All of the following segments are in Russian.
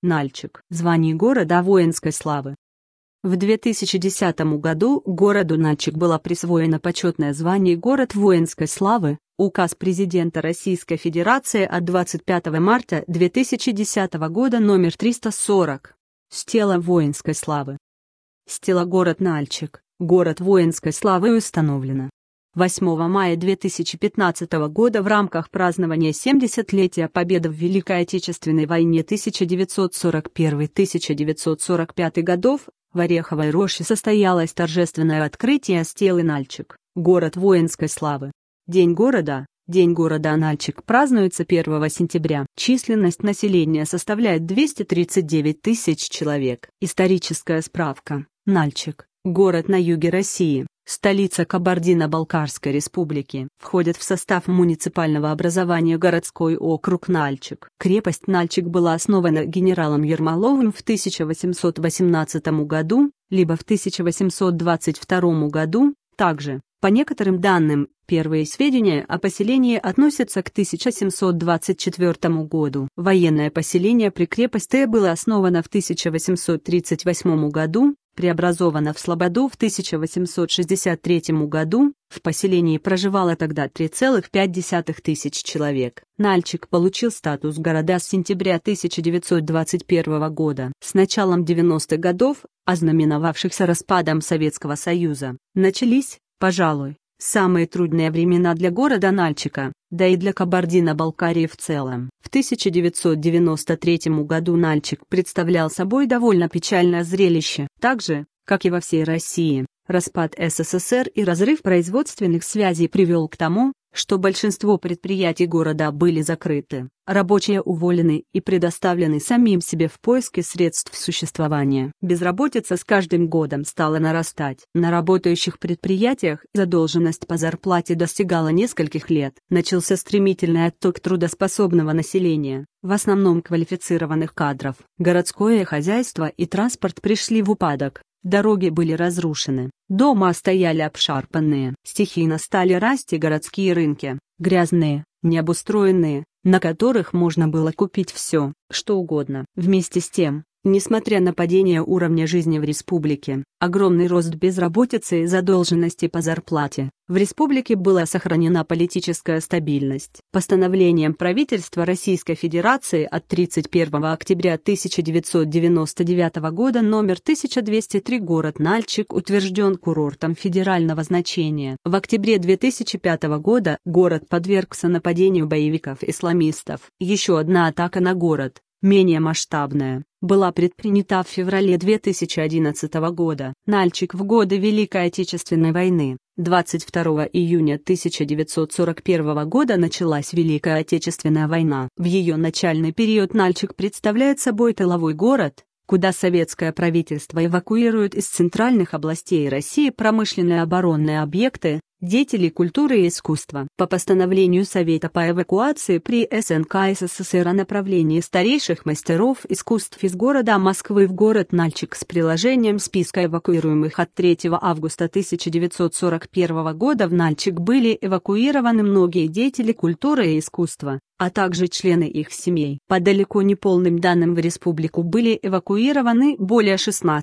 Нальчик. Звание города воинской славы. В 2010 году городу Нальчик было присвоено почетное звание «Город воинской славы», указ президента Российской Федерации от 25 марта 2010 года номер 340. Стела воинской славы. Стела город Нальчик, город воинской славы установлена 8 мая 2015 года в рамках празднования 70-летия Победы в Великой Отечественной войне 1941-1945 годов. В Ореховой роще состоялось торжественное открытие стелы Нальчик, город воинской славы. День города Нальчик празднуется 1 сентября. Численность населения составляет 239 тысяч человек. Историческая справка. Нальчик, город на юге России, столица Кабардино-Балкарской республики. Входит в состав муниципального образования городской округ Нальчик. Крепость Нальчик была основана генералом Ермоловым в 1818 году, либо в 1822 году. Также, по некоторым данным, первые сведения о поселении относятся к 1724 году. Военное поселение при крепости было основано в 1838 году, преобразовано в слободу в 1863 году, в поселении проживало тогда 3,5 тысяч человек. Нальчик получил статус города с сентября 1921 года. С началом 90-х годов, ознаменовавшихся распадом Советского Союза, начались, пожалуй, самые трудные времена для города Нальчика, да и для Кабардино-Балкарии в целом. В 1993 году Нальчик представлял собой довольно печальное зрелище. Так же, как и во всей России, распад СССР и разрыв производственных связей привел к тому, что большинство предприятий города были закрыты, рабочие уволены и предоставлены самим себе в поиске средств существования. Безработица с каждым годом стала нарастать. На работающих предприятиях задолженность по зарплате достигала нескольких лет. Начался стремительный отток трудоспособного населения, в основном квалифицированных кадров. Городское хозяйство и транспорт пришли в упадок. Дороги были разрушены, дома стояли обшарпанные. Стихийно стали расти городские рынки, грязные, необустроенные, на которых можно было купить все, что угодно. Вместе с тем, несмотря на падение уровня жизни в республике, огромный рост безработицы и задолженности по зарплате, в республике была сохранена политическая стабильность. Постановлением правительства Российской Федерации от 31 октября 1999 года номер 1203 город Нальчик утвержден курортом федерального значения. В октябре 2005 года город подвергся нападению боевиков-исламистов. Еще одна атака на город, менее масштабная, была предпринята в феврале 2011 года. Нальчик в годы Великой Отечественной войны. 22 июня 1941 года началась Великая Отечественная война. В ее начальный период Нальчик представляет собой тыловой город, куда советское правительство эвакуирует из центральных областей России промышленные оборонные объекты, деятелей культуры и искусства. По постановлению Совета по эвакуации при СНК СССР о направлении старейших мастеров искусств из города Москвы в город Нальчик с приложением списка эвакуируемых от 3 августа 1941 года в Нальчик были эвакуированы многие деятели культуры и искусства, а также члены их семей. По далеко не полным данным в республику были эвакуированы более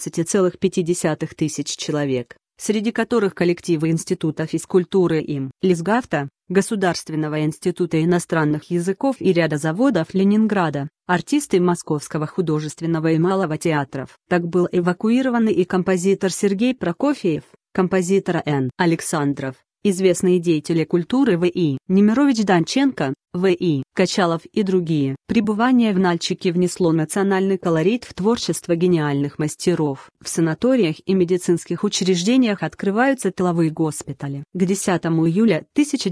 16,5 тысяч человек, среди которых коллективы Института физкультуры им, Лисгавта, Государственного института иностранных языков и ряда заводов Ленинграда, артисты Московского художественного и малого театров. Так был эвакуирован и композитор Сергей Прокофьев, композитор Н. Александров, известные деятели культуры В.И. Немирович-Данченко, В.И. Качалов и другие. Пребывание в Нальчике внесло национальный колорит в творчество гениальных мастеров. В санаториях и медицинских учреждениях открываются тыловые госпитали. К 10 июля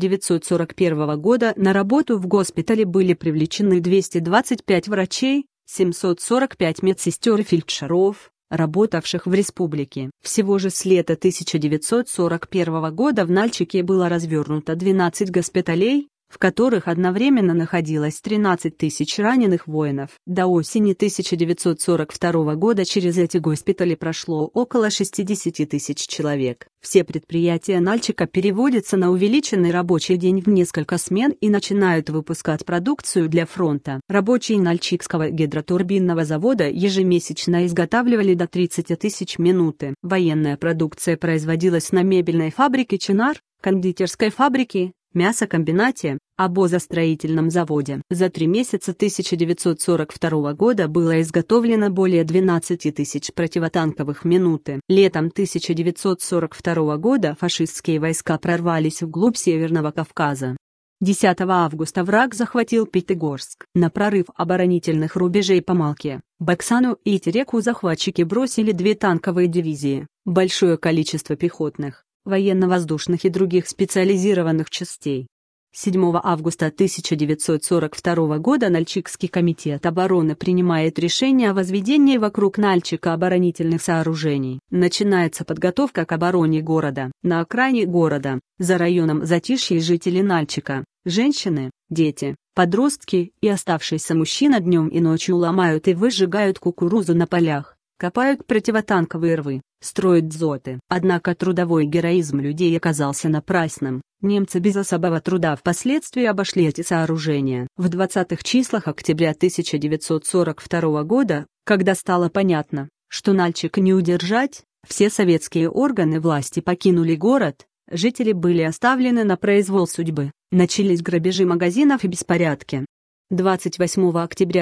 1941 года на работу в госпитале были привлечены 225 врачей, 745 медсестер и фельдшеров, работавших в республике. Всего же с лета 1941 года в Нальчике было развернуто 12 госпиталей, в которых одновременно находилось 13 тысяч раненых воинов. До осени 1942 года через эти госпитали прошло около 60 тысяч человек. Все предприятия Нальчика переводятся на увеличенный рабочий день в несколько смен и начинают выпускать продукцию для фронта. Рабочие Нальчикского гидротурбинного завода ежемесячно изготавливали до 30 тысяч минуты. Военная продукция производилась на мебельной фабрике «Чинар», кондитерской фабрике, мясокомбинате, обозостроительном заводе. За 3 месяца 1942 года было изготовлено более 12 тысяч противотанковых минуты. Летом 1942 года фашистские войска прорвались вглубь Северного Кавказа. 10 августа враг захватил Пятигорск. На прорыв оборонительных рубежей по Малке, Баксану и Тереку захватчики бросили 2 танковые дивизии, большое количество пехотных, военно-воздушных и других специализированных частей. 7 августа 1942 года Нальчикский комитет обороны принимает решение о возведении вокруг Нальчика оборонительных сооружений. Начинается подготовка к обороне города. На окраине города, за районом затишья, жители Нальчика, женщины, дети, подростки и оставшиеся мужчины днем и ночью ломают и выжигают кукурузу на полях, копают противотанковые рвы, строят дзоты. Однако трудовой героизм людей оказался напрасным. Немцы без особого труда впоследствии обошли эти сооружения. В 20-х числах октября 1942 года, когда стало понятно, что Нальчик не удержать, все советские органы власти покинули город, жители были оставлены на произвол судьбы, начались грабежи магазинов и беспорядки. 28 октября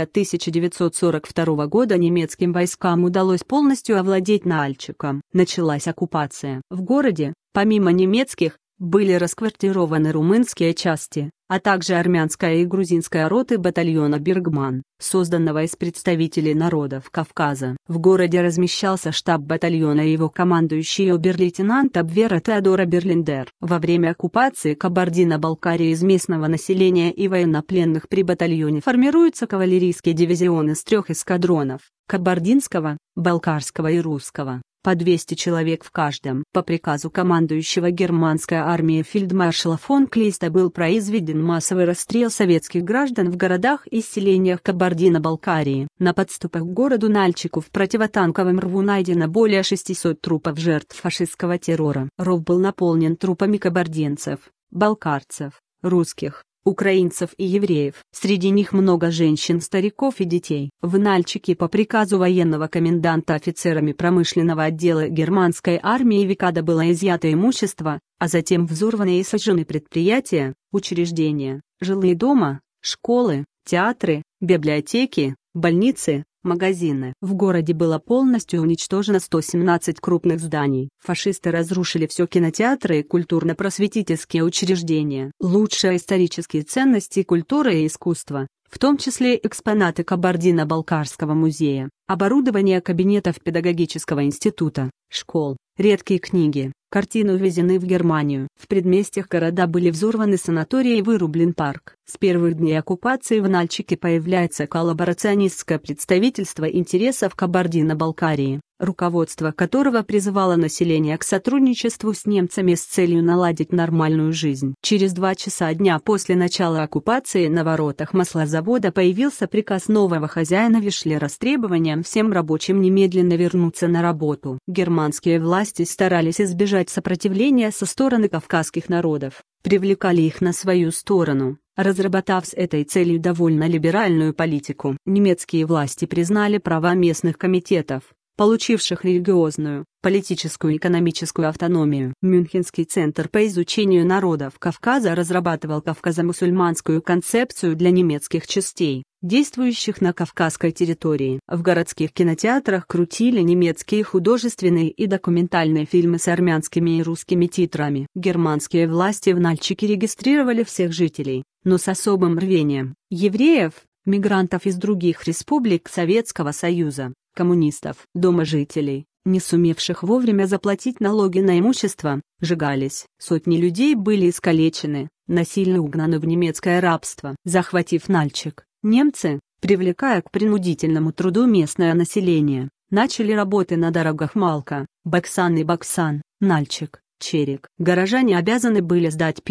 1942 года немецким войскам удалось полностью овладеть Нальчиком. Началась оккупация. В городе, помимо немецких, были расквартированы румынские части, а также армянская и грузинская роты батальона «Бергман», созданного из представителей народов Кавказа. В городе размещался штаб батальона и его командующий обер-лейтенант Абвера Теодора Берлиндер. Во время оккупации Кабардино-Балкарии из местного населения и военнопленных при батальоне формируется кавалерийский дивизион из 3 эскадронов – кабардинского, балкарского и русского. По 200 человек в каждом. По приказу командующего германской армией фельдмаршала фон Клейста был произведен массовый расстрел советских граждан в городах и селениях Кабардино-Балкарии. На подступах к городу Нальчику в противотанковом рву найдено более 600 трупов жертв фашистского террора. Ров был наполнен трупами кабардинцев, балкарцев, русских, украинцев и евреев. Среди них много женщин, стариков и детей. В Нальчике по приказу военного коменданта офицерами промышленного отдела германской армии Викада было изъято имущество, а затем взорваны и сожжены предприятия, учреждения, жилые дома, школы, театры, библиотеки, больницы, магазины. В городе было полностью уничтожено 117 крупных зданий. Фашисты разрушили все кинотеатры и культурно-просветительские учреждения. Лучшие исторические ценности культуры и искусства, в том числе экспонаты Кабардино-Балкарского музея, оборудование кабинетов педагогического института, школ, редкие книги, картины увезены в Германию. В предместьях города были взорваны санатории и вырублен парк. С первых дней оккупации в Нальчике появляется коллаборационистское представительство интересов Кабардино-Балкарии, руководство которого призывало население к сотрудничеству с немцами с целью наладить нормальную жизнь. Через 2 часа дня после начала оккупации на воротах маслозавода появился приказ нового хозяина Вишлера с требованием всем рабочим немедленно вернуться на работу. Германские власти старались избежать сопротивления со стороны кавказских народов, привлекали их на свою сторону, разработав с этой целью довольно либеральную политику. Немецкие власти признали права местных комитетов, получивших религиозную, политическую и экономическую автономию. Мюнхенский центр по изучению народов Кавказа разрабатывал кавказо-мусульманскую концепцию для немецких частей, действующих на кавказской территории. В городских кинотеатрах крутили немецкие художественные и документальные фильмы с армянскими и русскими титрами. Германские власти в Нальчике регистрировали всех жителей, но с особым рвением: евреев, мигрантов из других республик Советского Союза, коммунистов. Дома жителей, не сумевших вовремя заплатить налоги на имущество, сжигались. Сотни людей были искалечены, насильно угнаны в немецкое рабство. Захватив Нальчик, немцы, привлекая к принудительному труду местное население, начали работы на дорогах Малка, Баксан и Баксан, Нальчик, Черек. Горожане обязаны были сдать пилы,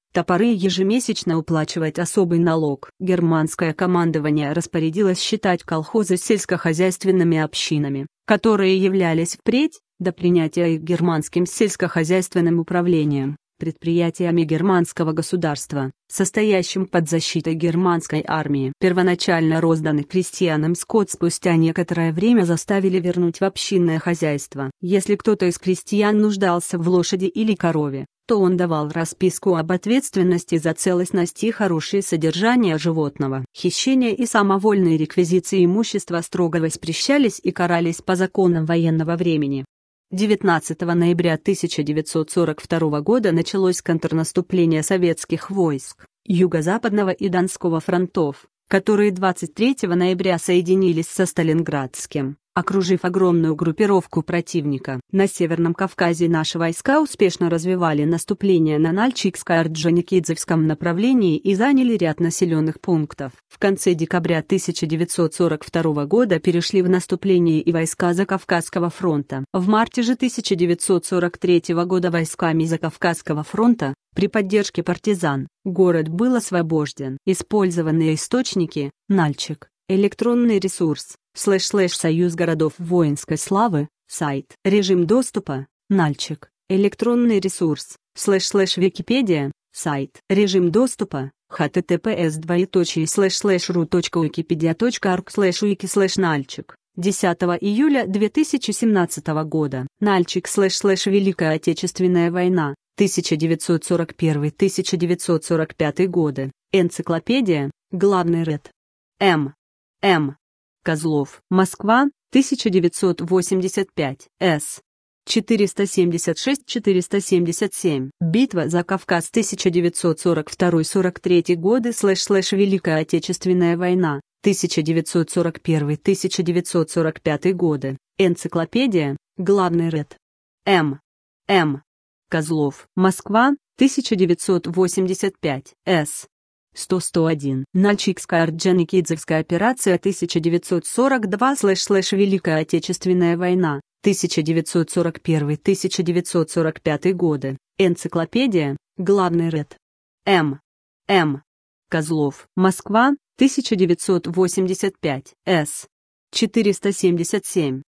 Топоры ежемесячно уплачивать особый налог. Германское командование распорядилось считать колхозы сельскохозяйственными общинами, которые являлись впредь, до принятия их германским сельскохозяйственным управлением, предприятиями германского государства, состоящим под защитой германской армии. Первоначально розданный крестьянам скот спустя некоторое время заставили вернуть в общинное хозяйство. Если кто-то из крестьян нуждался в лошади или корове, то он давал расписку об ответственности за целостность и хорошее содержание животного. Хищение и самовольные реквизиции имущества строго воспрещались и карались по законам военного времени. 19 ноября 1942 года началось контрнаступление советских войск Юго-Западного и Донского фронтов, которые 23 ноября соединились со Сталинградским, окружив огромную группировку противника. На Северном Кавказе наши войска успешно развивали наступление на Нальчикско-Орджоникидзевском направлении и заняли ряд населенных пунктов. В конце декабря 1942 года перешли в наступление и войска Закавказского фронта. В марте же 1943 года войсками Закавказского фронта, при поддержке партизан, город был освобожден. Использованные источники: Нальчик, электронный ресурс, // Союз городов воинской славы, сайт. Режим доступа: Нальчик, электронный ресурс, / Википедия, сайт. Режим доступа: https://ru.wikipedia.org/wiki/Нальчик. 10 июля 2017 года. Нальчик / Великая Отечественная война, 1941-1945 годы. Энциклопедия, главный ред. М. Козлов. Москва, 1985. С. 476-477. Битва за Кавказ 1942-43 годы / Великая Отечественная война, 1941-1945 годы. Энциклопедия, главный ред. М. Козлов. Москва, 1985. С. 101. Нальчикско-Орджоникидзевская операция 1942 / Великая Отечественная война, 1941-1945 годы. Энциклопедия, главный ред. М. Козлов. Москва, 1985. С. 477.